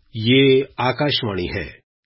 ये आकाशवाणी है।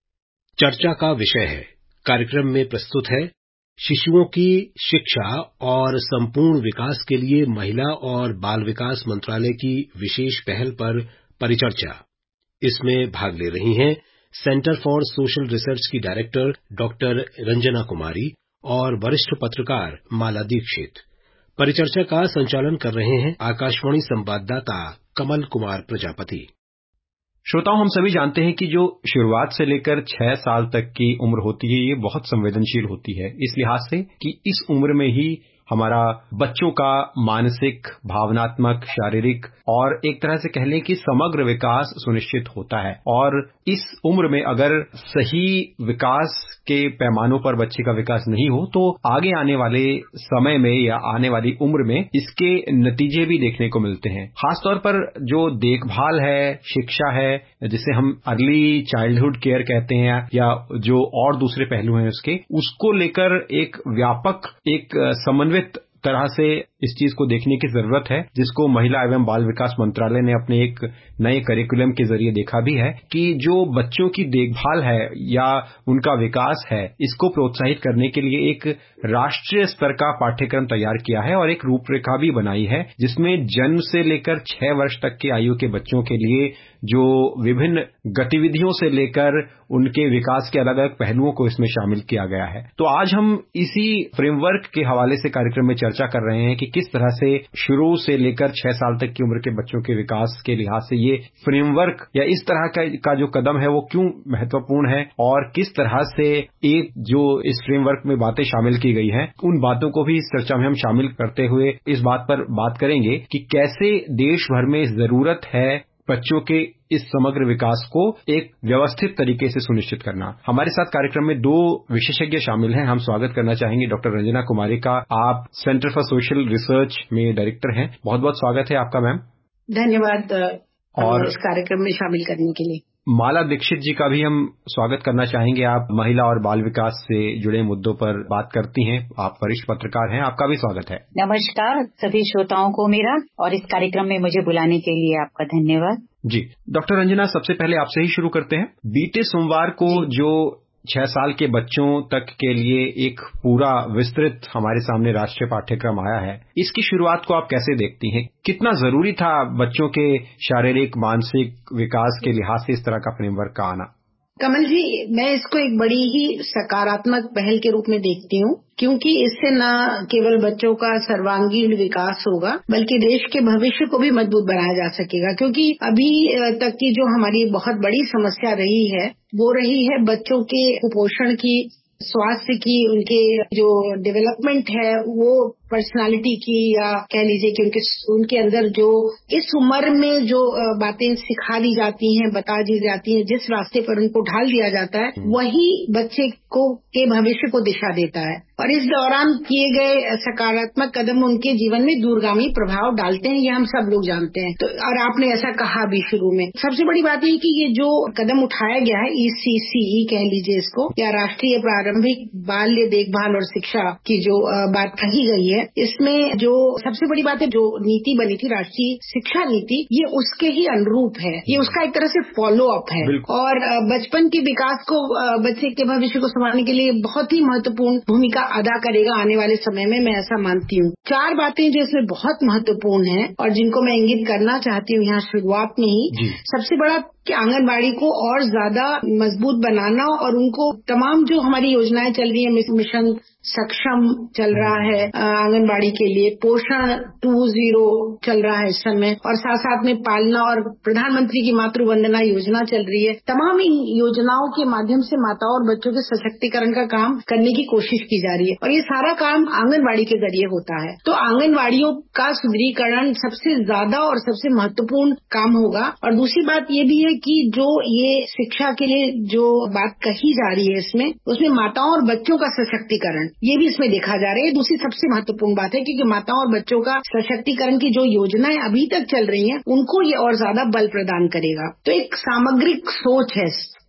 चर्चा का विषय है। कार्यक्रम में प्रस्तुत है शिशुओं की शिक्षा और संपूर्ण विकास के लिए महिला और बाल विकास मंत्रालय की विशेष पहल पर परिचर्चा। इसमें भाग ले रही हैं सेंटर फॉर सोशल रिसर्च की डायरेक्टर डॉक्टर रंजना कुमारी और वरिष्ठ पत्रकार माला दीक्षित। परिचर्चा का संचालन कर रहे हैं आकाशवाणी संवाददाता कमल कुमार प्रजापति। श्रोताओं, हम सभी जानते हैं कि जो शुरुआत से लेकर 6 साल तक की उम्र होती है, ये बहुत संवेदनशील होती है, इस लिहाज से कि इस उम्र में ही हमारा बच्चों का मानसिक, भावनात्मक, शारीरिक और एक तरह से कह लें कि समग्र विकास सुनिश्चित होता है। और इस उम्र में अगर सही विकास के पैमानों पर बच्चे का विकास नहीं हो तो आगे आने वाले समय में या आने वाली उम्र में इसके नतीजे भी देखने को मिलते हैं। खासतौर पर जो देखभाल है, शिक्षा है, जिसे हम अर्ली चाइल्डहुड केयर कहते हैं या जो और दूसरे पहलू हैं उसको लेकर एक व्यापक, एक समन्वित तरह से इस चीज को देखने की जरूरत है, जिसको महिला एवं बाल विकास मंत्रालय ने अपने एक नए करिकुलम के जरिए देखा भी है कि जो बच्चों की देखभाल है या उनका विकास है, इसको प्रोत्साहित करने के लिए एक राष्ट्रीय स्तर का पाठ्यक्रम तैयार किया है और एक रूपरेखा भी बनाई है, जिसमें जन्म से लेकर 6 वर्ष तक की आयु के बच्चों के लिए जो विभिन्न गतिविधियों से लेकर उनके विकास के अलग अलग पहलुओं को इसमें शामिल किया गया है। तो आज हम इसी फ्रेमवर्क के हवाले से कार्यक्रम में चर्चा कर रहे हैं कि किस तरह से शुरू से लेकर 6 साल तक की उम्र के बच्चों के विकास के लिहाज से ये फ्रेमवर्क या इस तरह का जो कदम है वो क्यों महत्वपूर्ण है और किस तरह से एक जो इस फ्रेमवर्क में बातें शामिल की गई हैं, उन बातों को भी इस चर्चा में हम शामिल करते हुए इस बात पर बात करेंगे कि कैसे देश भर में जरूरत है बच्चों के इस समग्र विकास को एक व्यवस्थित तरीके से सुनिश्चित करना। हमारे साथ कार्यक्रम में 2 विशेषज्ञ शामिल हैं। हम स्वागत करना चाहेंगे डॉक्टर रंजना कुमारी का। आप सेंटर फॉर सोशल रिसर्च में डायरेक्टर हैं। बहुत बहुत स्वागत है आपका मैम। धन्यवाद और इस कार्यक्रम में शामिल करने के लिए। माला दीक्षित जी का भी हम स्वागत करना चाहेंगे। आप महिला और बाल विकास से जुड़े मुद्दों पर बात करती हैं, आप वरिष्ठ पत्रकार हैं, आपका भी स्वागत है। नमस्कार सभी श्रोताओं को मेरा, और इस कार्यक्रम में मुझे बुलाने के लिए आपका धन्यवाद जी। डॉक्टर रंजना, सबसे पहले आपसे ही शुरू करते हैं। बीते सोमवार को जो 6 साल के बच्चों तक के लिए एक पूरा विस्तृत हमारे सामने राष्ट्रीय पाठ्यक्रम आया है, इसकी शुरुआत को आप कैसे देखती हैं? कितना जरूरी था बच्चों के शारीरिक, मानसिक विकास के लिहाज से इस तरह का फ्रेमवर्क का आना? कमल जी, मैं इसको एक बड़ी ही सकारात्मक पहल के रूप में देखती हूँ, क्योंकि इससे न केवल बच्चों का सर्वांगीण विकास होगा बल्कि देश के भविष्य को भी मजबूत बनाया जा सकेगा। क्योंकि अभी तक की जो हमारी बहुत बड़ी समस्या रही है वो रही है बच्चों के कुपोषण की, स्वास्थ्य की, उनके जो डेवलपमेंट है वो पर्सनालिटी की, या कह लीजिए कि उनके अंदर जो इस उम्र में जो बातें सिखा दी जाती हैं, बता दी जाती हैं, जिस रास्ते पर उनको ढाल दिया जाता है वही बच्चे को के भविष्य को दिशा देता है। और इस दौरान किए गए सकारात्मक कदम उनके जीवन में दूरगामी प्रभाव डालते हैं, ये हम सब लोग जानते हैं। तो और आपने ऐसा कहा भी शुरू में। सबसे बड़ी बात ये कि ये जो कदम उठाया गया है, ECCE कह लीजिए इसको, या राष्ट्रीय प्रारंभिक बाल्य देखभाल और शिक्षा की जो बात कही गई है, इसमें जो सबसे बड़ी बात है, जो नीति बनी थी राष्ट्रीय शिक्षा नीति, ये उसके ही अनुरूप है, ये उसका एक तरह से फॉलो अप है। और बचपन के विकास को, बच्चे के भविष्य को संभालने के लिए बहुत ही महत्वपूर्ण भूमिका अदा करेगा आने वाले समय में, मैं ऐसा मानती हूँ। 4 बातें जो इसमें बहुत महत्वपूर्ण हैं और जिनको मैं इंगित करना चाहती हूँ यहाँ शुरुआत में ही। सबसे बड़ा कि आंगनबाड़ी को और ज्यादा मजबूत बनाना, और उनको तमाम जो हमारी योजनाएं चल रही है, मिशन सक्षम चल रहा है आंगनबाड़ी के लिए, पोषण 2.0 चल रहा है इस समय, और साथ साथ में पालना और प्रधानमंत्री की मातृ वंदना योजना चल रही है। तमाम इन योजनाओं के माध्यम से माताओं और बच्चों के सशक्तिकरण का काम करने की कोशिश की जा रही है, और ये सारा काम आंगनबाड़ी के जरिए होता है। तो आंगनबाड़ियों का सुदृढ़ीकरण सबसे ज्यादा और सबसे महत्वपूर्ण काम होगा। और दूसरी बात ये भी है कि जो ये शिक्षा के लिए जो बात कही जा रही है इसमें, उसमें माताओं और बच्चों का सशक्तिकरण ये भी इसमें देखा जा रहा है। दूसरी सबसे महत्वपूर्ण बात है क्योंकि माताओं और बच्चों का सशक्तिकरण की जो योजनाएं अभी तक चल रही हैं, उनको ये और ज्यादा बल प्रदान करेगा। तो एक सामग्रिक सोच है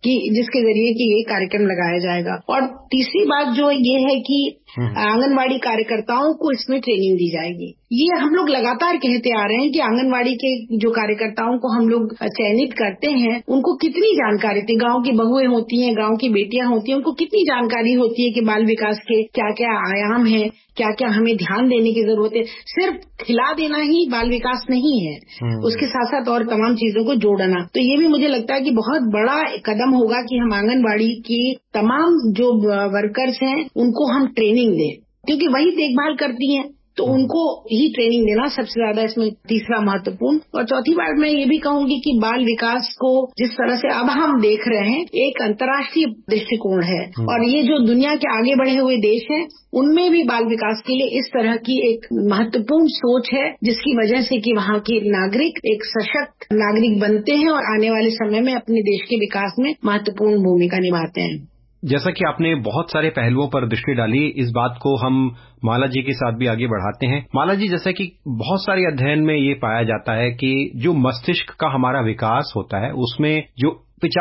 कि जिसके जरिए कि ये कार्यक्रम लगाया जाएगा। और तीसरी बात जो ये है कि आंगनवाड़ी कार्यकर्ताओं को इसमें ट्रेनिंग दी जाएगी। ये हम लोग लगातार कहते आ रहे हैं कि आंगनवाड़ी के जो कार्यकर्ताओं को हम लोग चयनित करते हैं उनको कितनी जानकारी थी, गांव की बहुएं होती हैं, गांव की बेटियां होती हैं, उनको कितनी जानकारी होती है कि बाल विकास के क्या क्या आयाम हैं, क्या क्या हमें ध्यान देने की जरूरत है। सिर्फ खिला देना ही बाल विकास नहीं है, उसके साथ साथ और तमाम चीजों को जोड़ना। तो ये भी मुझे लगता है कि बहुत बड़ा कदम होगा कि हम आंगनबाड़ी की तमाम जो वर्कर्स हैं उनको हम ट्रेनिंग दें, क्योंकि वही देखभाल करती हैं, तो उनको ही ट्रेनिंग देना सबसे ज्यादा इसमें तीसरा महत्वपूर्ण। और चौथी बात मैं ये भी कहूंगी कि बाल विकास को जिस तरह से अब हम देख रहे हैं एक अंतर्राष्ट्रीय दृष्टिकोण है, और ये जो दुनिया के आगे बढ़े हुए देश हैं उनमें भी बाल विकास के लिए इस तरह की एक महत्वपूर्ण सोच है, जिसकी वजह से कि वहाँ के नागरिक एक सशक्त नागरिक बनते हैं और आने वाले समय में अपने देश के विकास में महत्वपूर्ण भूमिका निभाते हैं। जैसा कि आपने बहुत सारे पहलुओं पर दृष्टि डाली, इस बात को हम माला जी के साथ भी आगे बढ़ाते हैं। माला जी, जैसा कि बहुत सारे अध्ययन में ये पाया जाता है कि जो मस्तिष्क का हमारा विकास होता है उसमें जो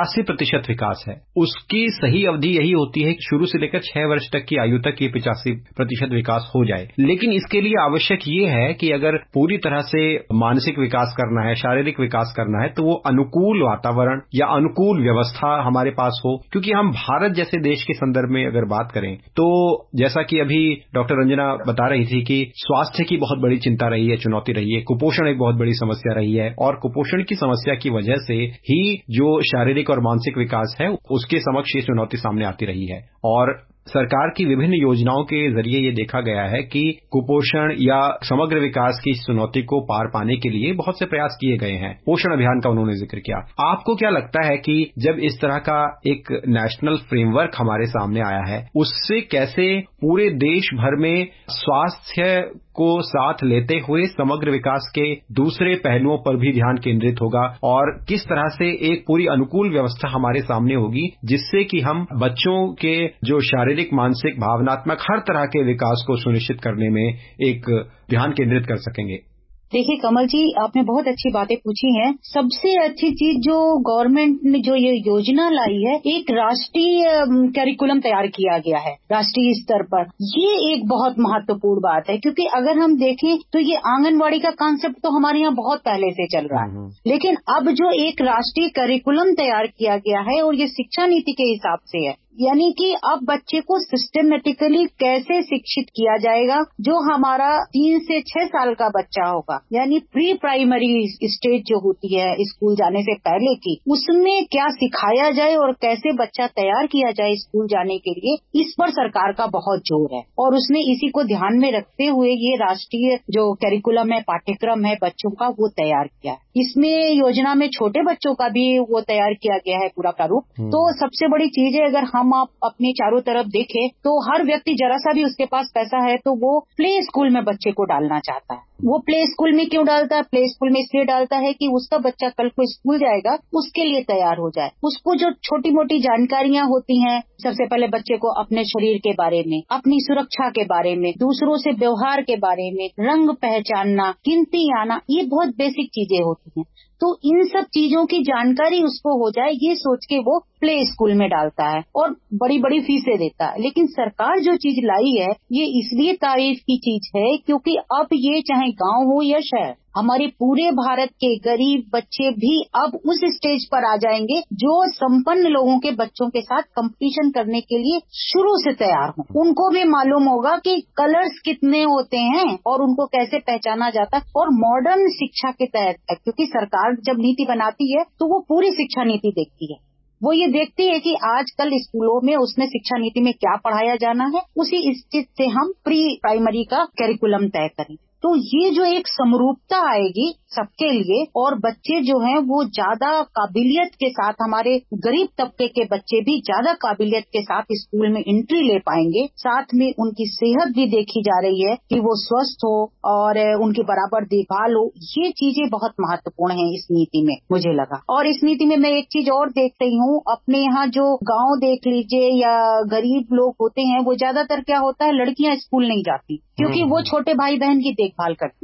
85% विकास है, उसकी सही अवधि यही होती है कि शुरू से लेकर 6 वर्ष तक की आयु तक ये 85% विकास हो जाए। लेकिन इसके लिए आवश्यक ये है कि अगर पूरी तरह से मानसिक विकास करना है, शारीरिक विकास करना है, तो वो अनुकूल वातावरण या अनुकूल व्यवस्था हमारे पास हो। क्योंकि हम भारत जैसे देश के संदर्भ में अगर बात करें तो जैसा कि अभी डॉक्टर रंजना बता रही थी कि स्वास्थ्य की बहुत बड़ी चिंता रही है, चुनौती रही है, कुपोषण एक बहुत बड़ी समस्या रही है, और कुपोषण की समस्या की वजह से ही जो शारीरिक और मानसिक विकास है उसके समक्ष ये चुनौती सामने आती रही है। और सरकार की विभिन्न योजनाओं के जरिए ये देखा गया है कि कुपोषण या समग्र विकास की इस चुनौती को पार पाने के लिए बहुत से प्रयास किए गए हैं। पोषण अभियान का उन्होंने जिक्र किया। आपको क्या लगता है कि जब इस तरह का एक नेशनल फ्रेमवर्क हमारे सामने आया है, उससे कैसे पूरे देश भर में स्वास्थ्य को साथ लेते हुए समग्र विकास के दूसरे पहलुओं पर भी ध्यान केंद्रित होगा, और किस तरह से एक पूरी अनुकूल व्यवस्था हमारे सामने होगी जिससे कि हम बच्चों के जो शारीरिक, मानसिक, भावनात्मक हर तरह के विकास को सुनिश्चित करने में एक ध्यान केंद्रित कर सकेंगे? देखिए कमल जी, आपने बहुत अच्छी बातें पूछी हैं। सबसे अच्छी चीज जो गवर्नमेंट ने जो ये योजना लाई है, एक राष्ट्रीय करिकुलम तैयार किया गया है राष्ट्रीय स्तर पर। ये एक बहुत महत्वपूर्ण बात है, क्योंकि अगर हम देखें तो ये आंगनवाड़ी का कांसेप्ट तो हमारे यहाँ बहुत पहले से चल रहा है, लेकिन अब जो एक राष्ट्रीय करिकुलम तैयार किया गया है और ये शिक्षा नीति के हिसाब से है, यानी कि अब बच्चे को सिस्टमेटिकली कैसे शिक्षित किया जाएगा। जो हमारा 3 से 6 साल का बच्चा होगा, यानी प्री प्राइमरी स्टेज जो होती है स्कूल जाने से पहले की, उसमें क्या सिखाया जाए और कैसे बच्चा तैयार किया जाए स्कूल जाने के लिए, इस पर सरकार का बहुत जोर है। और उसने इसी को ध्यान में रखते हुए ये राष्ट्रीय जो करिकुलम है, पाठ्यक्रम है बच्चों का, वो तैयार किया है। इसमें योजना में छोटे बच्चों का भी वो तैयार किया गया है पूरा प्रारूप। तो सबसे बड़ी चीज है, अगर हम आप अपने चारों तरफ देखें तो हर व्यक्ति जरा सा भी उसके पास पैसा है तो वो प्ले स्कूल में बच्चे को डालना चाहता है। वो प्ले स्कूल में क्यों डालता है? प्ले स्कूल में इसलिए डालता है कि उसका बच्चा कल को स्कूल जाएगा, उसके लिए तैयार हो जाए। उसको जो छोटी मोटी जानकारियां होती हैं, सबसे पहले बच्चे को अपने शरीर के बारे में, अपनी सुरक्षा के बारे में, दूसरों से व्यवहार के बारे में, रंग पहचानना, गिनती आना, ये बहुत बेसिक चीजें होती हैं। तो इन सब चीजों की जानकारी उसको हो जाए, ये सोच के वो प्ले स्कूल में डालता है और बड़ी बड़ी फीसें देता है। लेकिन सरकार जो चीज लाई है ये इसलिए तारीफ की चीज है क्योंकि अब ये चाहे गांव हो या शहर, हमारे पूरे भारत के गरीब बच्चे भी अब उस स्टेज पर आ जाएंगे जो संपन्न लोगों के बच्चों के साथ कंपटीशन करने के लिए शुरू से तैयार हों। उनको भी मालूम होगा कि कलर्स कितने होते हैं और उनको कैसे पहचाना जाता है। और मॉडर्न शिक्षा के तहत, क्योंकि सरकार जब नीति बनाती है तो वो पूरी शिक्षा नीति देखती है, वो ये देखती है कि आजकल स्कूलों में उसमें शिक्षा नीति में क्या पढ़ाया जाना है, उसी स्थिति से हम प्री प्राइमरी का करिकुलम तय करें। तो ये जो एक समरूपता आएगी सबके लिए, और बच्चे जो हैं वो ज्यादा काबिलियत के साथ, हमारे गरीब तबके के बच्चे भी ज्यादा काबिलियत के साथ स्कूल में एंट्री ले पाएंगे। साथ में उनकी सेहत भी देखी जा रही है कि वो स्वस्थ हो और उनकी बराबर देखभाल हो। ये चीजें बहुत महत्वपूर्ण हैं इस नीति में, मुझे लगा। और इस नीति में मैं एक चीज और देख रही हूँ, अपने यहाँ जो गाँव देख लीजिए या गरीब लोग होते हैं, वो ज्यादातर क्या होता है, लड़कियां स्कूल नहीं जाती क्योंकि वो छोटे भाई बहन की देखभाल करती रहती।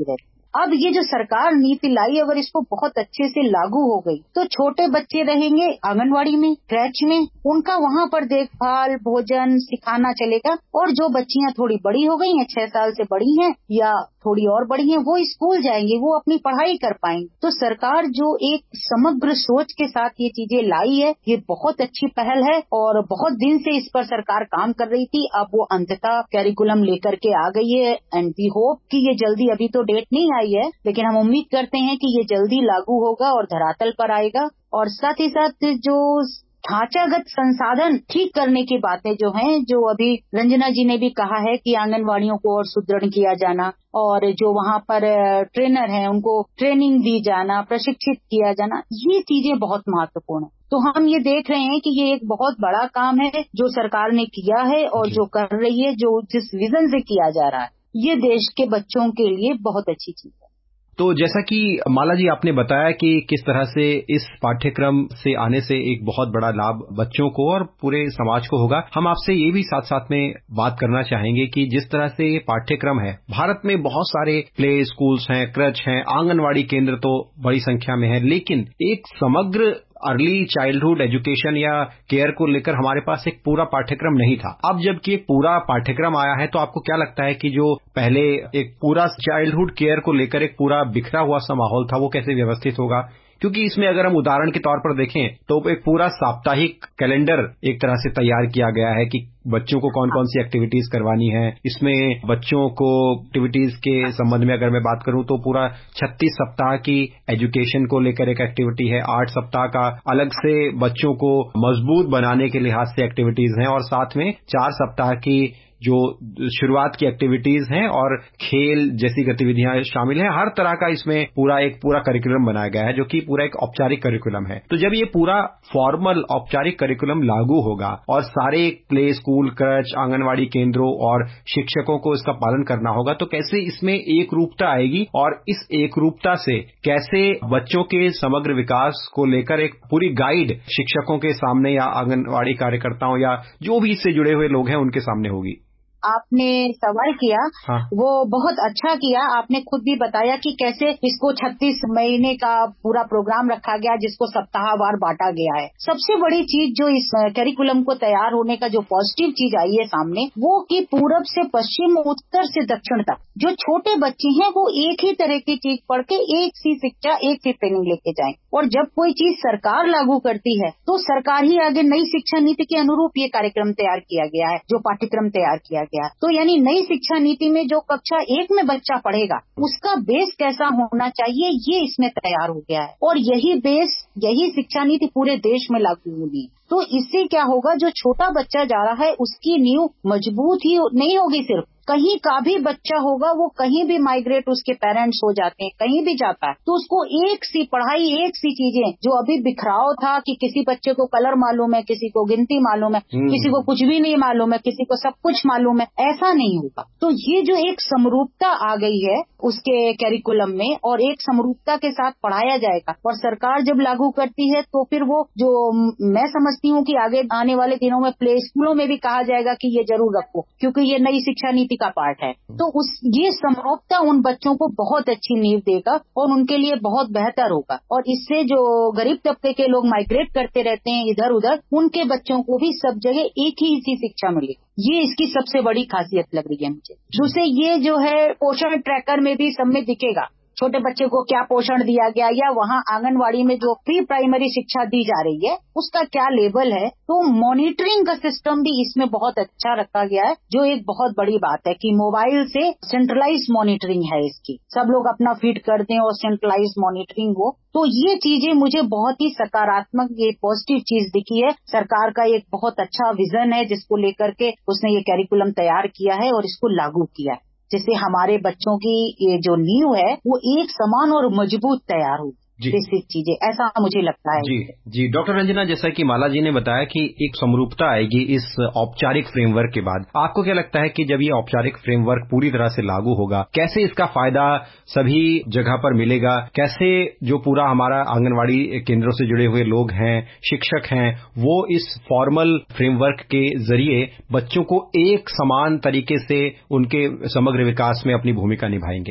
अब ये जो सरकार नीति लाई, अगर इसको बहुत अच्छे से लागू हो गई तो छोटे बच्चे रहेंगे आंगनवाड़ी में, क्रैच में, उनका वहाँ पर देखभाल, भोजन सिखाना चलेगा। और जो बच्चियां थोड़ी बड़ी हो गई हैं, 6 साल से बड़ी हैं या थोड़ी और बड़ी हैं, वो स्कूल जाएंगी, वो अपनी पढ़ाई कर पाएंगे। तो सरकार जो एक समग्र सोच के साथ ये चीजें लाई है, ये बहुत अच्छी पहल है और बहुत दिन से इस पर सरकार काम कर रही थी। अब वो अंततः कैरिकुलम लेकर के आ गई है एंड वी होप कि ये जल्दी, अभी तो डेट नहीं आई है, लेकिन हम उम्मीद करते हैं कि ये जल्दी लागू होगा और धरातल पर आएगा। और साथ ही साथ जो ढांचागत संसाधन ठीक करने की बातें जो हैं, जो अभी रंजना जी ने भी कहा है कि आंगनवाड़ियों को और सुदृढ़ किया जाना और जो वहाँ पर ट्रेनर हैं उनको ट्रेनिंग दी जाना, प्रशिक्षित किया जाना, ये चीजें बहुत महत्वपूर्ण है। तो हम ये देख रहे हैं कि ये एक बहुत बड़ा काम है जो सरकार ने किया है और जो कर रही है, जो जिस विजन से किया जा रहा है, ये देश के बच्चों के लिए बहुत अच्छी चीज है। तो जैसा कि माला जी आपने बताया कि किस तरह से इस पाठ्यक्रम से आने से एक बहुत बड़ा लाभ बच्चों को और पूरे समाज को होगा, हम आपसे ये भी साथ साथ में बात करना चाहेंगे कि जिस तरह से ये पाठ्यक्रम है, भारत में बहुत सारे प्ले स्कूल्स हैं, क्रच हैं, आंगनवाड़ी केंद्र तो बड़ी संख्या में है, लेकिन एक समग्र अर्ली चाइल्डहुड एजुकेशन या केयर को लेकर हमारे पास एक पूरा पाठ्यक्रम नहीं था। अब जबकि एक पूरा पाठ्यक्रम आया है, तो आपको क्या लगता है कि जो पहले एक पूरा चाइल्डहुड केयर को लेकर एक पूरा बिखरा हुआ सा माहौल था, वो कैसे व्यवस्थित होगा? क्योंकि इसमें अगर हम उदाहरण के तौर पर देखें तो एक पूरा साप्ताहिक कैलेंडर एक तरह से तैयार किया गया है कि बच्चों को कौन कौन सी एक्टिविटीज करवानी है। इसमें बच्चों को एक्टिविटीज के संबंध में अगर मैं बात करूं तो पूरा 36 सप्ताह की एजुकेशन को लेकर एक एक्टिविटी है, 8 सप्ताह का अलग से बच्चों को मजबूत बनाने के लिहाज से एक्टिविटीज हैं और साथ में 4 सप्ताह की जो शुरुआत की एक्टिविटीज हैं और खेल जैसी गतिविधियां शामिल हैं। हर तरह का इसमें पूरा करिकुलम बनाया गया है, जो कि पूरा एक औपचारिक करिकुलम है। तो जब ये पूरा फॉर्मल औपचारिक करिकुलम लागू होगा और सारे प्ले स्कूल, क्रच, आंगनवाड़ी केंद्रों और शिक्षकों को इसका पालन करना होगा, तो कैसे इसमें एक रूपता आएगी और इस एक रूपता से कैसे बच्चों के समग्र विकास को लेकर एक पूरी गाइड शिक्षकों के सामने या आंगनवाड़ी कार्यकर्ताओं या जो भी इससे जुड़े हुए लोग हैं उनके सामने होगी? आपने सवाल किया, हाँ। वो बहुत अच्छा किया। आपने खुद भी बताया कि कैसे इसको 36 महीने का पूरा प्रोग्राम रखा गया, जिसको सप्ताहवार बांटा गया है। सबसे बड़ी चीज जो इस करिकुलम को तैयार होने का जो पॉजिटिव चीज आई है सामने, वो कि पूरब से पश्चिम, उत्तर से दक्षिण तक जो छोटे बच्चे हैं वो एक ही तरह की चीज पढ़ के एक सी शिक्षा, एक सी ट्रेनिंग लेके जाएं। और जब कोई चीज सरकार लागू करती है तो सरकार ही आगे नई शिक्षा नीति के अनुरूप ये कार्यक्रम तैयार किया गया है, जो पाठ्यक्रम तैयार किया गया। तो यानी नई शिक्षा नीति में जो कक्षा 1 में बच्चा पढ़ेगा उसका बेस कैसा होना चाहिए, ये इसमें तैयार हो गया है। और यही बेस, यही शिक्षा नीति पूरे देश में लागू होगी। तो इससे क्या होगा, जो छोटा बच्चा जा रहा है उसकी नींव मजबूत ही नहीं होगी, सिर्फ कहीं का भी बच्चा होगा, वो कहीं भी माइग्रेट उसके पेरेंट्स हो जाते हैं, कहीं भी जाता है, तो उसको एक सी पढ़ाई, एक सी चीजें, जो अभी बिखराव था कि किसी बच्चे को कलर मालूम है, किसी को गिनती मालूम है, किसी को कुछ भी नहीं मालूम है, किसी को सब कुछ मालूम है, ऐसा नहीं होगा। तो ये जो एक समरूपता आ गई है उसके कैरिकुलम में और एक समरूपता के साथ पढ़ाया जाएगा, और सरकार जब लागू करती है तो फिर वो जो मैं समझती हूँ कि आगे आने वाले दिनों में प्ले स्कूलों में भी कहा जाएगा कि ये जरूर रखो, क्योंकि ये नई शिक्षा नीति का पार्ट है। तो ये समरूपता उन बच्चों को बहुत अच्छी नींव देगा और उनके लिए बहुत बेहतर होगा। और इससे जो गरीब तबके के लोग माइग्रेट करते रहते हैं इधर उधर, उनके बच्चों को भी सब जगह एक ही इसी शिक्षा मिलेगी। ये इसकी सबसे बड़ी खासियत लग रही है मुझे। दूसरे ये जो है पोषण ट्रैकर में भी सब में दिखेगा, छोटे बच्चे को क्या पोषण दिया गया, या वहाँ आंगनवाड़ी में जो प्री प्राइमरी शिक्षा दी जा रही है उसका क्या लेवल है। तो मॉनिटरिंग का सिस्टम भी इसमें बहुत अच्छा रखा गया है, जो एक बहुत बड़ी बात है कि मोबाइल से सेंट्रलाइज मॉनिटरिंग है इसकी, सब लोग अपना फीड कर दें और सेंट्रलाइज मॉनिटरिंग हो। तो ये चीजें मुझे बहुत ही सकारात्मक, ये पॉजिटिव चीज दिखी है। सरकार का एक बहुत अच्छा विजन है जिसको लेकर के उसने ये कैरिकुलम तैयार किया है और इसको लागू किया है, जिससे हमारे बच्चों की ये जो नींव है वो एक समान और मजबूत तैयार हो। बेसिक चीजें, ऐसा मुझे लगता है। जी डॉक्टर रंजना, जैसा कि माला जी ने बताया कि एक समरूपता आएगी इस औपचारिक फ्रेमवर्क के बाद, आपको क्या लगता है कि जब ये औपचारिक फ्रेमवर्क पूरी तरह से लागू होगा, कैसे इसका फायदा सभी जगह पर मिलेगा? कैसे जो पूरा हमारा आंगनवाड़ी केंद्रों से जुड़े हुए लोग हैं, शिक्षक हैं, वो इस फॉर्मल फ्रेमवर्क के जरिए बच्चों को एक समान तरीके से उनके समग्र विकास में अपनी भूमिका निभाएंगे?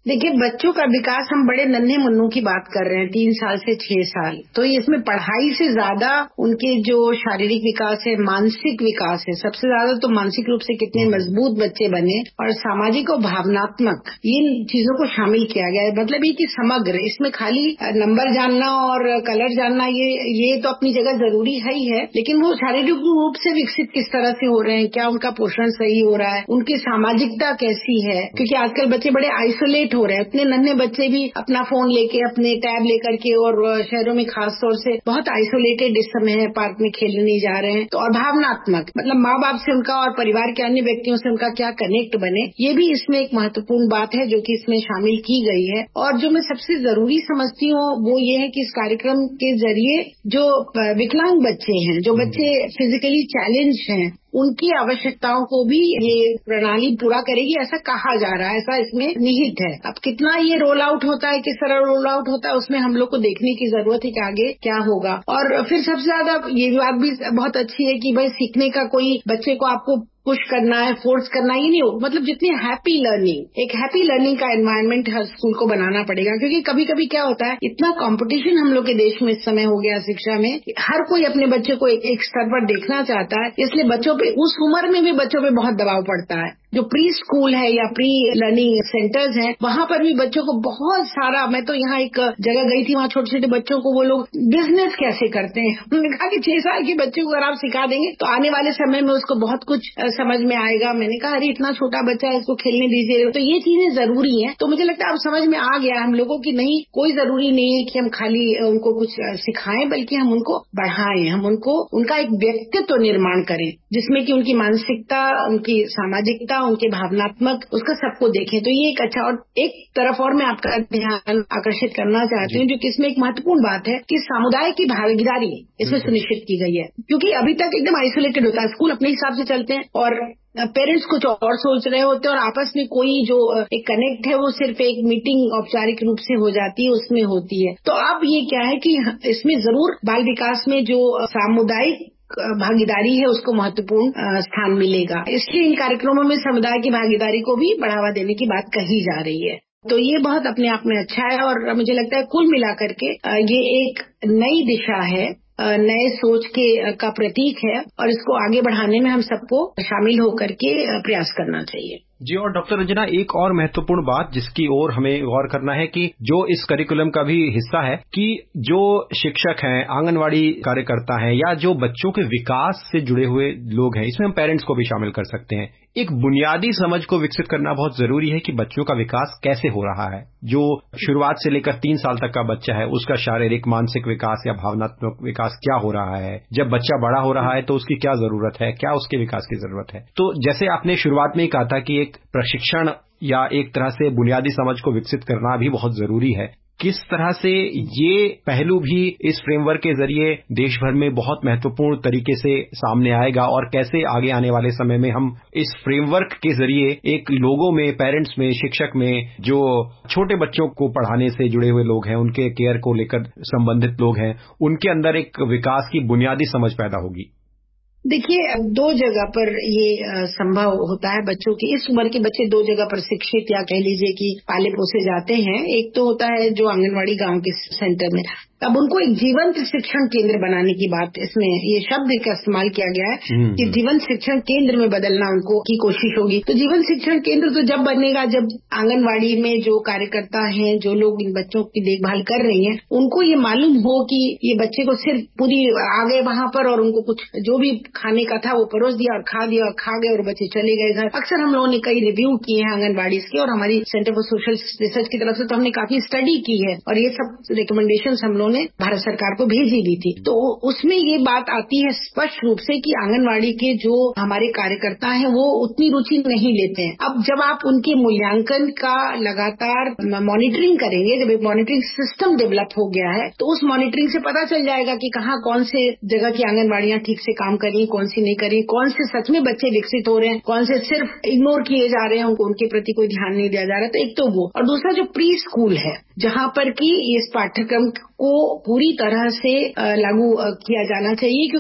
देखिए, बच्चों का विकास, हम बड़े नन्हे मुन्नों की बात कर रहे हैं, 3 साल से 6 साल, तो इसमें पढ़ाई से ज्यादा उनके जो शारीरिक विकास है, मानसिक विकास है, सबसे ज्यादा तो मानसिक रूप से कितने मजबूत बच्चे बने और सामाजिक और भावनात्मक, इन चीजों को शामिल किया गया है। मतलब ये कि समग्र, इसमें खाली नंबर जानना और कलर जानना ये तो अपनी जगह जरूरी है ही है, लेकिन वो शारीरिक रूप से विकसित किस तरह से हो रहे हैं, क्या उनका पोषण सही हो रहा है, उनकी सामाजिकता कैसी है, क्योंकि आजकल बच्चे बड़े आइसोलेट हो रहे हैं। इतने नन्हे बच्चे भी अपना फोन लेके, अपने टैब लेकर के, और शहरों में खास तौर से बहुत आइसोलेटेड इस समय है, पार्क में खेलने नहीं जा रहे हैं। तो और भावनात्मक, मतलब माँ बाप से उनका और परिवार के अन्य व्यक्तियों से उनका क्या कनेक्ट बने, ये भी इसमें एक महत्वपूर्ण बात है जो कि इसमें शामिल की गई है। और जो मैं सबसे जरूरी समझती हूँ वो ये है कि इस कार्यक्रम के जरिए जो विकलांग बच्चे हैं, जो बच्चे फिजिकली चैलेंज हैं, उनकी आवश्यकताओं को भी ये प्रणाली पूरा करेगी, ऐसा कहा जा रहा है, ऐसा इसमें निहित है। अब कितना ये रोल आउट होता है, किस तरह रोल आउट होता है, उसमें हम लोग को देखने की जरूरत है कि आगे क्या होगा। और फिर सबसे ज्यादा ये बात भी बहुत अच्छी है कि भाई सीखने का कोई बच्चे को आपको पुश करना है, फोर्स करना, ही नहीं हो, मतलब जितनी हैप्पी लर्निंग, एक हैप्पी लर्निंग का एनवायरनमेंट हर स्कूल को बनाना पड़ेगा। क्योंकि कभी कभी क्या होता है, इतना कंपटीशन हम लोग के देश में इस समय हो गया शिक्षा में, हर कोई अपने बच्चे को एक स्तर पर देखना चाहता है, इसलिए बच्चों पे उस उम्र में भी बच्चों पे बहुत दबाव पड़ता है। जो प्री स्कूल है या प्री लर्निंग सेंटर्स हैं, वहां पर भी बच्चों को बहुत सारा, मैं तो यहाँ एक जगह गई थी, वहाँ छोटे छोटे बच्चों को वो लोग बिजनेस कैसे करते हैं, उन्होंने कहा कि 6 साल के बच्चे को अगर आप सिखा देंगे तो आने वाले समय में उसको बहुत कुछ समझ में आएगा। मैंने कहा अरे इतना छोटा बच्चा है, इसको खेलने दीजिए। तो ये चीजें जरूरी हैं। तो मुझे लगता है अब समझ में आ गया हम लोगों की, नहीं, कोई जरूरी नहीं है कि हम खाली उनको कुछ सिखाएं, बल्कि हम उनको बढ़ाएं, हम उनको उनका एक व्यक्तित्व निर्माण करें जिसमें कि उनकी मानसिकता, उनकी सामाजिकता, उनके भावनात्मक, उसका सबको देखें। तो ये एक अच्छा, और एक तरफ और मैं आपका ध्यान आकर्षित करना चाहती हूँ, जो कि इसमें एक महत्वपूर्ण बात है कि समुदाय की भागीदारी इसमें सुनिश्चित की गई है। क्योंकि अभी तक एकदम आइसोलेटेड होता है, स्कूल अपने हिसाब से चलते हैं और पेरेंट्स कुछ और सोच रहे होते हैं, और आपस में कोई जो एक कनेक्ट है वो सिर्फ एक मीटिंग औपचारिक रूप से हो जाती है, उसमें होती है। तो अब ये क्या है कि इसमें जरूर बाल विकास में जो सामुदायिक भागीदारी है उसको महत्वपूर्ण स्थान मिलेगा। इसलिए इन कार्यक्रमों में समुदाय की भागीदारी को भी बढ़ावा देने की बात कही जा रही है। तो ये बहुत अपने आप में अच्छा है, और मुझे लगता है कुल मिलाकर के ये एक नई दिशा है, नए सोच का प्रतीक है, और इसको आगे बढ़ाने में हम सबको शामिल होकर के प्रयास करना चाहिए। जी, और डॉक्टर रंजना, एक और महत्वपूर्ण बात जिसकी ओर हमें गौर करना है कि जो इस करिकुलम का भी हिस्सा है कि जो शिक्षक हैं, आंगनवाड़ी कार्यकर्ता हैं, या जो बच्चों के विकास से जुड़े हुए लोग हैं, इसमें हम पेरेंट्स को भी शामिल कर सकते हैं। एक बुनियादी समझ को विकसित करना बहुत जरूरी है कि बच्चों का विकास कैसे हो रहा है। जो शुरुआत से लेकर 3 साल तक का बच्चा है, उसका शारीरिक, मानसिक विकास या भावनात्मक विकास क्या हो रहा है। जब बच्चा बड़ा हो रहा है तो उसकी क्या जरूरत है, क्या उसके विकास की जरूरत है। तो जैसे आपने शुरुआत में ही कहा था कि एक प्रशिक्षण या एक तरह से बुनियादी समझ को विकसित करना भी बहुत जरूरी है, किस तरह से ये पहलू भी इस फ्रेमवर्क के जरिए देश भर में बहुत महत्वपूर्ण तरीके से सामने आएगा, और कैसे आगे आने वाले समय में हम इस फ्रेमवर्क के जरिए एक लोगों में, पेरेंट्स में, शिक्षक में, जो छोटे बच्चों को पढ़ाने से जुड़े हुए लोग हैं, उनके केयर को लेकर संबंधित लोग हैं, उनके अंदर एक विकास की बुनियादी समझ पैदा होगी। देखिए, 2 जगह पर ये संभव होता है। बच्चों की इस उम्र के बच्चे 2 जगह पर शिक्षित या कह लीजिए कि पाले पोसे जाते हैं। एक तो होता है जो आंगनवाड़ी गांव के सेंटर में, अब उनको एक जीवंत शिक्षण केंद्र बनाने की बात, इसमें ये शब्द का इस्तेमाल किया गया है कि जीवंत शिक्षण केंद्र में बदलना उनको की कोशिश होगी। तो जीवंत शिक्षण केंद्र तो जब बनेगा जब आंगनवाड़ी में जो कार्यकर्ता हैं, जो लोग इन बच्चों की देखभाल कर रही हैं, उनको ये मालूम हो कि ये बच्चे को सिर्फ पूरी आ गए वहां पर और उनको कुछ जो भी खाने का था वो परोस दिया और खा गए और बच्चे चले गए घर। अक्सर हम लोगों ने कई रिव्यू किए हैं आंगनबाड़ी के, और हमारी सेंटर फॉर सोशल रिसर्च की तरफ से तो हमने काफी स्टडी की है, और ये सब रिकमेंडेशन हम लोगों ने भारत सरकार को भेजी दी थी। तो उसमें ये बात आती है स्पष्ट रूप से कि आंगनवाड़ी के जो हमारे कार्यकर्ता हैं वो उतनी रुचि नहीं लेते हैं। अब जब आप उनके मूल्यांकन का लगातार मॉनिटरिंग करेंगे, जब एक मॉनिटरिंग सिस्टम डेवलप हो गया है, तो उस मॉनिटरिंग से पता चल जाएगा कि कहाँ कौन से जगह की आंगनवाड़ियां ठीक से काम कर रही, कौन सी नहीं कर रही, कौन से सच में बच्चे विकसित हो रहे हैं, कौन से सिर्फ इग्नोर किए जा रहे हैं, उनके प्रति कोई ध्यान नहीं दिया जा रहा। तो एक तो वो, और दूसरा जो प्री स्कूल है, जहाँ पर कि इस पाठ्यक्रम को पूरी तरह से लागू किया जाना चाहिए, क्योंकि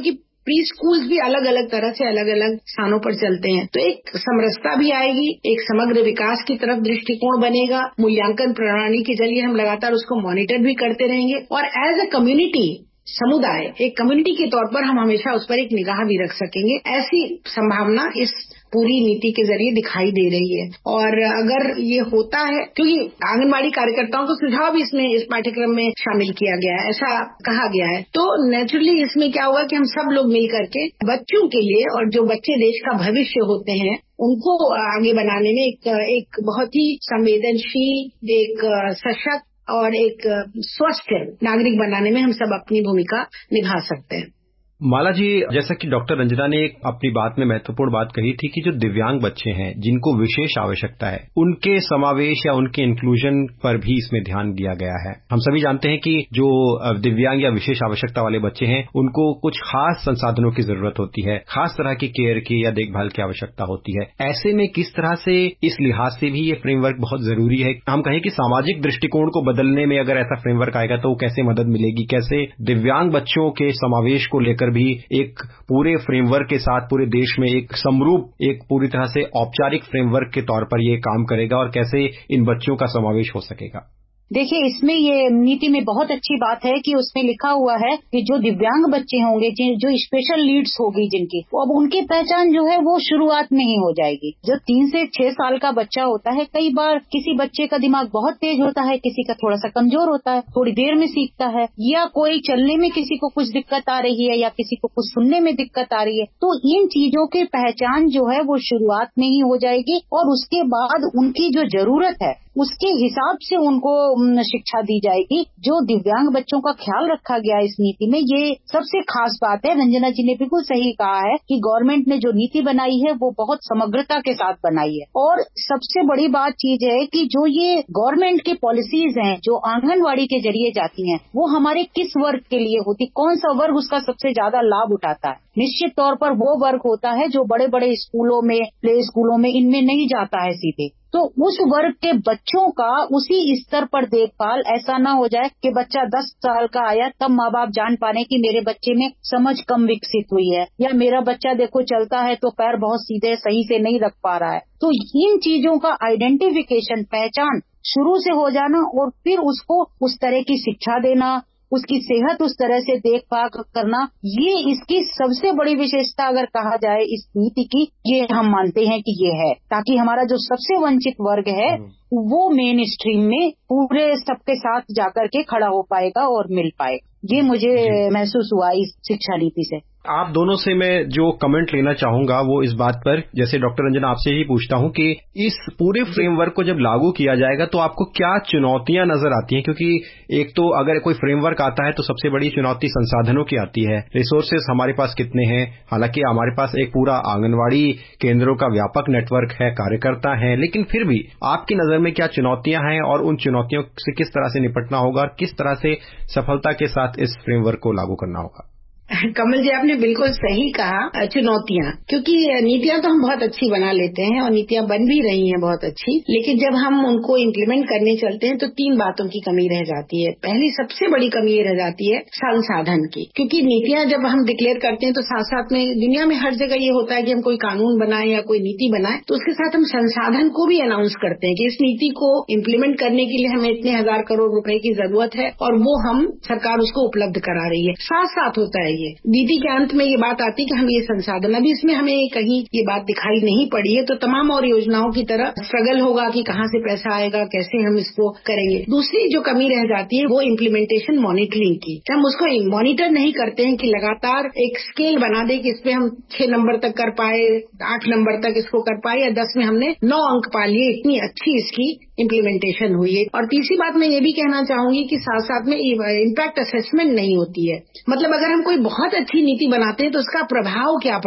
प्री स्कूल्स भी अलग अलग तरह से अलग अलग स्थानों पर चलते हैं। तो एक समरसता भी आएगी, एक समग्र विकास की तरफ दृष्टिकोण बनेगा। मूल्यांकन प्रणाली के जरिए हम लगातार उसको मॉनिटर भी करते रहेंगे और एज अ कम्युनिटी, समुदाय, एक कम्युनिटी के तौर पर हम हमेशा उस पर एक निगाह भी रख सकेंगे। ऐसी संभावना इस पूरी नीति के जरिए दिखाई दे रही है। और अगर ये होता है, क्योंकि आंगनबाड़ी कार्यकर्ताओं का सुझाव भी इसमें इस पाठ्यक्रम में शामिल किया गया है, ऐसा कहा गया है, तो नेचुरली इसमें क्या होगा कि हम सब लोग मिल करके बच्चों के लिए, और जो बच्चे देश का भविष्य होते हैं, उनको आगे बनाने में एक बहुत ही संवेदनशील, एक सशक्त और एक स्वस्थ नागरिक बनाने में हम सब अपनी भूमिका निभा सकते हैं। माला जी, जैसा कि डॉक्टर रंजना ने अपनी बात में महत्वपूर्ण बात कही थी कि जो दिव्यांग बच्चे हैं जिनको विशेष आवश्यकता है, उनके समावेश या उनके इंक्लूजन पर भी इसमें ध्यान दिया गया है। हम सभी जानते हैं कि जो दिव्यांग या विशेष आवश्यकता वाले बच्चे हैं उनको कुछ खास संसाधनों की जरूरत होती है, खास तरह की केयर की या देखभाल की आवश्यकता होती है। ऐसे में किस तरह से इस लिहाज से भी ये फ्रेमवर्क बहुत जरूरी है। हम कहें कि सामाजिक दृष्टिकोण को बदलने में अगर ऐसा फ्रेमवर्क आएगा तो कैसे मदद मिलेगी, कैसे दिव्यांग बच्चों के समावेश को लेकर भी एक पूरे फ्रेमवर्क के साथ पूरे देश में एक समरूप, एक पूरी तरह से औपचारिक फ्रेमवर्क के तौर पर ये काम करेगा और कैसे इन बच्चों का समावेश हो सकेगा। देखिए, इसमें ये नीति में बहुत अच्छी बात है कि उसमें लिखा हुआ है कि जो दिव्यांग बच्चे होंगे, जो स्पेशल नीड्स होगी जिनकी, वो अब उनकी पहचान जो है वो शुरुआत में ही हो जाएगी। जो 3 से 6 साल का बच्चा होता है, कई बार किसी बच्चे का दिमाग बहुत तेज होता है, किसी का थोड़ा सा कमजोर होता है, थोड़ी देर में सीखता है, या कोई चलने में किसी को कुछ दिक्कत आ रही है या किसी को कुछ सुनने में दिक्कत आ रही है। तो इन चीजों की पहचान जो है वो शुरुआत में ही हो जाएगी और उसके बाद उनकी जो जरूरत है उसके हिसाब से उनको शिक्षा दी जाएगी। जो दिव्यांग बच्चों का ख्याल रखा गया इस नीति में, ये सबसे खास बात है। रंजना जी ने बिल्कुल सही कहा है कि गवर्नमेंट ने जो नीति बनाई है वो बहुत समग्रता के साथ बनाई है। और सबसे बड़ी बात चीज है कि जो ये गवर्नमेंट की पॉलिसीज हैं जो आंगनवाड़ी के जरिए जाती हैं, वो हमारे किस वर्ग के लिए होती, कौन सा वर्ग उसका सबसे ज्यादा लाभ उठाता है। निश्चित तौर पर वो वर्ग होता है जो बड़े बड़े स्कूलों में, प्ले स्कूलों में, इनमें नहीं जाता है सीधे। तो उस वर्ग के बच्चों का उसी स्तर पर देखभाल, ऐसा ना हो जाए कि बच्चा 10 साल का आया तब माँ बाप जान पाने कि मेरे बच्चे में समझ कम विकसित हुई है, या मेरा बच्चा देखो चलता है तो पैर बहुत सीधे सही से नहीं रख पा रहा है। तो इन चीजों का आइडेंटिफिकेशन, पहचान शुरू से हो जाना और फिर उसको उस तरह की शिक्षा देना, उसकी सेहत उस तरह से देखभाल करना, ये इसकी सबसे बड़ी विशेषता अगर कहा जाए इस नीति की, ये हम मानते हैं कि ये है, ताकि हमारा जो सबसे वंचित वर्ग है वो मेन स्ट्रीम में पूरे सबके साथ जाकर के खड़ा हो पाएगा और मिल पाएगा। ये मुझे महसूस हुआ इस शिक्षा नीति से। आप दोनों से मैं जो कमेंट लेना चाहूंगा वो इस बात पर, जैसे डॉक्टर रंजना आपसे ही पूछता हूं कि इस पूरे फ्रेमवर्क को जब लागू किया जाएगा तो आपको क्या चुनौतियां नजर आती हैं? क्योंकि एक तो अगर कोई फ्रेमवर्क आता है तो सबसे बड़ी चुनौती संसाधनों की आती है, रिसोर्सेज हमारे पास कितने हैं। हालांकि हमारे पास एक पूरा आंगनवाड़ी केंद्रों का व्यापक नेटवर्क है, कार्यकर्ता हैं, लेकिन फिर भी आपकी नजर में क्या चुनौतियां हैं और उन चुनौतियों से किस तरह से निपटना होगा और किस तरह से सफलता के साथ इस फ्रेमवर्क को लागू करना होगा? कमल जी, आपने बिल्कुल सही कहा, चुनौतियां, क्योंकि नीतियां तो हम बहुत अच्छी बना लेते हैं और नीतियां बन भी रही हैं बहुत अच्छी, लेकिन जब हम उनको इम्प्लीमेंट करने चलते हैं तो 3 बातों की कमी रह जाती है। पहली सबसे बड़ी कमी ये रह जाती है संसाधन की, क्योंकि नीतियां जब हम डिक्लेयर करते हैं तो साथ साथ में दुनिया में हर जगह ये होता है कि हम कोई कानून बनाए या कोई नीति बनाए तो उसके साथ हम संसाधन को भी अनाउंस करते हैं कि इस नीति को इम्प्लीमेंट करने के लिए हमें इतने 1000 करोड़ रुपए की जरूरत है और वो हम सरकार उसको उपलब्ध करा रही है। साथ साथ होता है ये नीति के अंत में ये बात आती है कि हम ये संसाधन, अभी इसमें हमें कहीं ये बात दिखाई नहीं पड़ी है, तो तमाम और योजनाओं की तरह स्ट्रगल होगा कि कहाँ से पैसा आएगा, कैसे हम इसको करेंगे। दूसरी जो कमी रह जाती है वो इम्प्लीमेंटेशन मॉनिटरिंग की। हम उसको मॉनिटर नहीं करते हैं कि लगातार एक स्केल बना दे कि इसमें हम 6 नंबर तक कर पाए, 8 नंबर तक इसको कर पाए या 10 में हमने 9 अंक पा लिए, इतनी अच्छी इसकी इम्प्लीमेंटेशन हुई है। और तीसरी बात मैं ये भी कहना चाहूंगी कि साथ साथ में इम्पैक्ट असेसमेंट नहीं होती है। मतलब अगर हम कोई बहुत अच्छी नीति बनाते हैं तो उसका प्रभाव क्या पड़ा,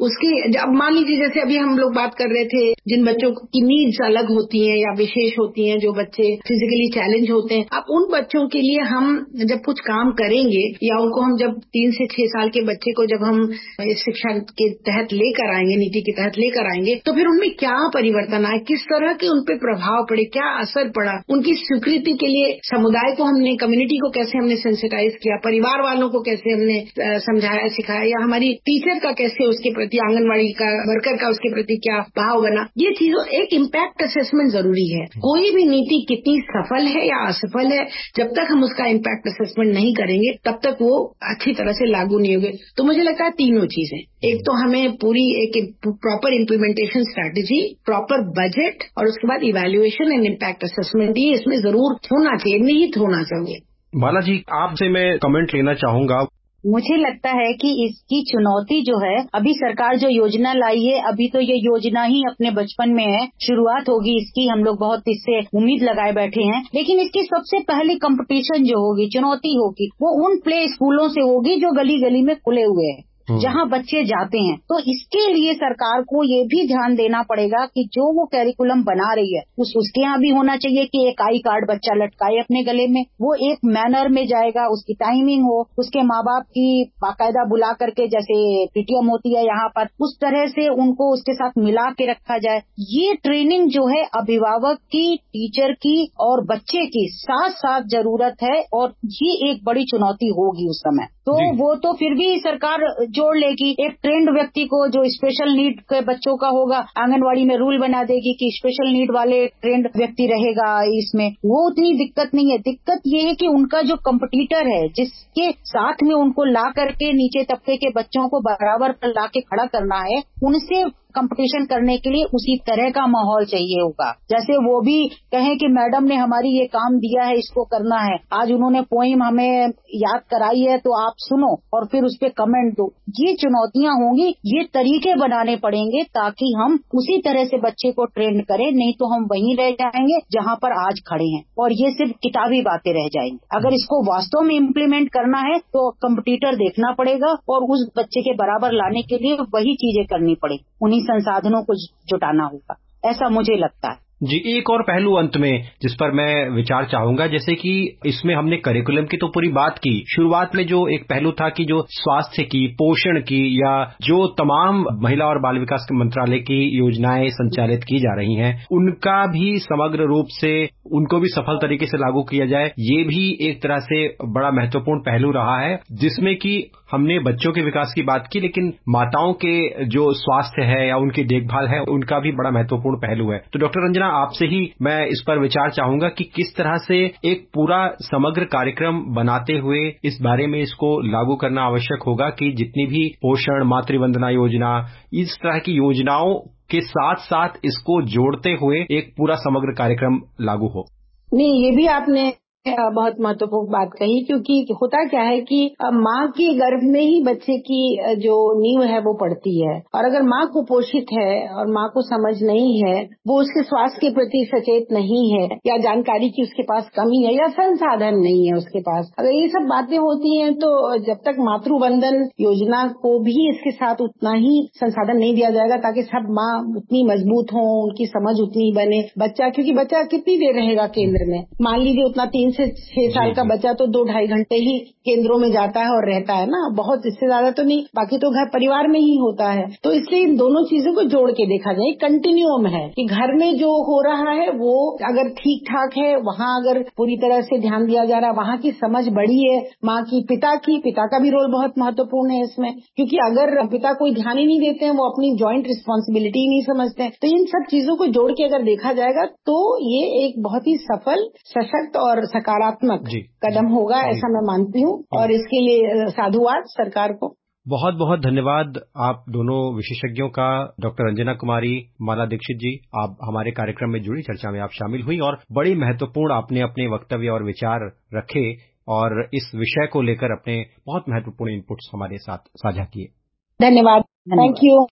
उसकी अब मान लीजिए जैसे अभी हम लोग बात कर रहे थे जिन बच्चों की नीड्स अलग होती हैं या विशेष होती हैं, जो बच्चे फिजिकली चैलेंज होते हैं, अब उन बच्चों के लिए हम जब कुछ काम करेंगे या उनको हम जब 3 से 6 साल के बच्चे को जब हम इस शिक्षा के तहत लेकर आएंगे, नीति के तहत लेकर आएंगे, तो फिर उनमें क्या परिवर्तन आए, किस तरह के उन पे प्रभाव पड़े, क्या असर पड़ा, उनकी स्वीकृति के लिए समुदाय को हमने, कम्युनिटी को कैसे हमने सेंसिटाइज किया, परिवार वालों को कैसे हमने समझाया सिखाया, या हमारी टीचर का कैसे उसके प्रति, आंगनबाड़ी का वर्कर का उसके प्रति क्या भाव बना, ये चीजों एक इम्पैक्ट असेसमेंट जरूरी है। कोई भी नीति कितनी सफल है या असफल है, जब तक हम उसका इम्पैक्ट असेसमेंट नहीं करेंगे तब तक वो अच्छी तरह से लागू नहीं होगी। तो मुझे लगता है तीनों चीजें, एक तो हमें पूरी एक proper implementation strategy, proper budget और उसके बाद इवैल्यूएशन एंड इम्पैक्ट असेसमेंट, ये इसमें जरूर होना चाहिए, निहित होना चाहिए। माला जी, आपसे मैं कमेंट लेना चाहूंगा। मुझे लगता है कि इसकी चुनौती जो है, अभी सरकार जो योजना लाई है, अभी तो ये योजना ही अपने बचपन में है, शुरुआत होगी इसकी, हम लोग बहुत इससे उम्मीद लगाए बैठे हैं, लेकिन इसकी सबसे पहली कंपटीशन जो होगी, चुनौती होगी, वो उन प्ले स्कूलों से होगी जो गली गली में खुले हुए हैं, जहाँ बच्चे जाते हैं। तो इसके लिए सरकार को ये भी ध्यान देना पड़ेगा कि जो वो कैरिकुलम बना रही है उसके यहाँ भी होना चाहिए कि एक आई कार्ड बच्चा लटकाए अपने गले में, वो एक मैनर में जाएगा, उसकी टाइमिंग हो, उसके माँ बाप की बाकायदा बुला करके, जैसे पीटीएम होती है यहाँ पर, उस तरह से उनको उसके साथ मिला के रखा जाए। ये ट्रेनिंग जो है अभिभावक की, टीचर की और बच्चे की साथ साथ जरूरत है, और ये एक बड़ी चुनौती होगी उस समय। तो वो तो फिर भी सरकार जोड़ लेगी, एक ट्रेंड व्यक्ति को जो स्पेशल नीड के बच्चों का होगा, आंगनवाड़ी में रूल बना देगी कि स्पेशल नीड वाले ट्रेंड व्यक्ति रहेगा इसमें, वो उतनी दिक्कत नहीं है। दिक्कत ये है कि उनका जो कंपटीटर है, जिसके साथ में उनको ला करके नीचे तबके के बच्चों को बराबर पर ला के खड़ा करना है, उनसे कंपटीशन करने के लिए उसी तरह का माहौल चाहिए होगा। जैसे वो भी कहें कि मैडम ने हमारी ये काम दिया है, इसको करना है, आज उन्होंने पोइम हमें याद कराई है तो आप सुनो और फिर उस पे कमेंट दो। ये चुनौतियां होंगी, ये तरीके बनाने पड़ेंगे ताकि हम उसी तरह से बच्चे को ट्रेंड करें, नहीं तो हम वहीं रह जाएंगे जहां पर आज खड़े हैं और ये सिर्फ किताबी बातें रह जाएंगी। अगर इसको वास्तव में इम्प्लीमेंट करना है तो कंपटीटर देखना पड़ेगा और उस बच्चे के बराबर लाने के लिए वही चीजें करनी पड़ेगी, उन्हीं संसाधनों को जुटाना होगा, ऐसा मुझे लगता है। जी, एक और पहलू अंत में जिस पर मैं विचार चाहूंगा, जैसे कि इसमें हमने करिकुलम की तो पूरी बात की, शुरुआत में जो एक पहलू था कि जो स्वास्थ्य की, पोषण की, या जो तमाम महिला और बाल विकास मंत्रालय की योजनाएं संचालित की जा रही हैं, उनका भी समग्र रूप से, उनको भी सफल तरीके से लागू किया जाए, ये भी एक तरह से बड़ा महत्वपूर्ण पहलू रहा है, जिसमें कि हमने बच्चों के विकास की बात की, लेकिन माताओं के जो स्वास्थ्य है या उनकी देखभाल है, उनका भी बड़ा महत्वपूर्ण पहलू है। तो डॉक्टर रंजना, आपसे ही मैं इस पर विचार चाहूंगा कि किस तरह से एक पूरा समग्र कार्यक्रम बनाते हुए इस बारे में इसको लागू करना आवश्यक होगा कि जितनी भी पोषण, मातृवंदना योजना, इस तरह की योजनाओं के साथ साथ इसको जोड़ते हुए एक पूरा समग्र कार्यक्रम लागू हो। नहीं, ये भी आपने बहुत महत्वपूर्ण बात कही, क्योंकि होता क्या है कि माँ के गर्भ में ही बच्चे की जो नींव है वो पड़ती है, और अगर माँ कुपोषित है और माँ को समझ नहीं है, वो उसके स्वास्थ्य के प्रति सचेत नहीं है, या जानकारी की उसके पास कमी है, या संसाधन नहीं है उसके पास, अगर ये सब बातें होती हैं तो जब तक मातृवंदन योजना को भी इसके साथ उतना ही संसाधन नहीं दिया जाएगा ताकि सब माँ उतनी मजबूत हो, उनकी समझ उतनी बने, बच्चा, क्योंकि बच्चा कितनी देर रहेगा केंद्र में, मान लीजिए उतना 3 से 6 साल का बच्चा तो 2-2.5 घंटे ही केंद्रों में जाता है और रहता है ना, बहुत, इससे ज्यादा तो नहीं, बाकी तो घर परिवार में ही होता है। तो इसलिए इन दोनों चीजों को जोड़ के देखा जाए, कंटिन्यूम है कि घर में जो हो रहा है वो अगर ठीक ठाक है, वहाँ अगर पूरी तरह से ध्यान दिया जा रहा है, वहाँ की समझ बढ़ी है माँ की, पिता का भी रोल बहुत महत्वपूर्ण है इसमें, क्योंकि अगर पिता कोई ध्यान ही नहीं देते हैं, वो अपनी ज्वाइंट रिस्पॉन्सिबिलिटी ही नहीं समझते हैं, तो इन सब चीजों को जोड़ के अगर देखा जाएगा तो ये एक बहुत ही सफल, सशक्त और सकारात्मक कदम होगा, ऐसा मैं मानती हूँ, और इसके लिए साधुवाद सरकार को। बहुत बहुत धन्यवाद आप दोनों विशेषज्ञों का। डॉक्टर रंजना कुमारी, माला दीक्षित जी, आप हमारे कार्यक्रम में जुड़ी चर्चा में आप शामिल हुई और बड़ी महत्वपूर्ण आपने अपने वक्तव्य और विचार रखे और इस विषय को लेकर अपने बहुत महत्वपूर्ण इनपुट्स हमारे साथ साझा किए। धन्यवाद, थैंक यू।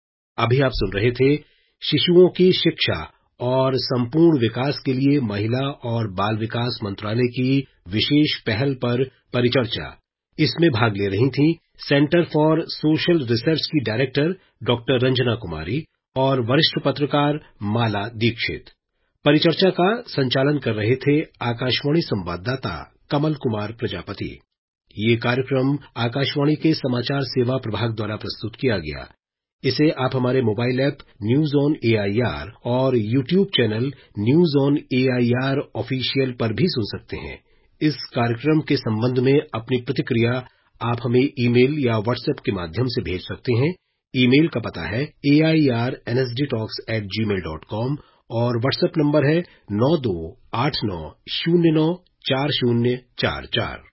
अभी आप सुन रहे थे शिशुओं की शिक्षा और संपूर्ण विकास के लिए महिला और बाल विकास मंत्रालय की विशेष पहल पर परिचर्चा। इसमें भाग ले रही थीं सेंटर फॉर सोशल रिसर्च की डायरेक्टर डॉक्टर रंजना कुमारी और वरिष्ठ पत्रकार माला दीक्षित। परिचर्चा का संचालन कर रहे थे आकाशवाणी संवाददाता कमल कुमार प्रजापति। ये कार्यक्रम आकाशवाणी के समाचार सेवा प्रभाग द्वारा प्रस्तुत किया गया। इसे आप हमारे mobile app news on AIR और YouTube channel news on AIR official पर भी सुन सकते हैं। इस कार्यक्रम के संबंध में अपनी प्रतिक्रिया आप हमें ईमेल या व्हाट्सएप के माध्यम से भेज सकते हैं। ईमेल का पता है airnsdtalks@gmail.com और व्हाट्सएप नंबर है 9289094044।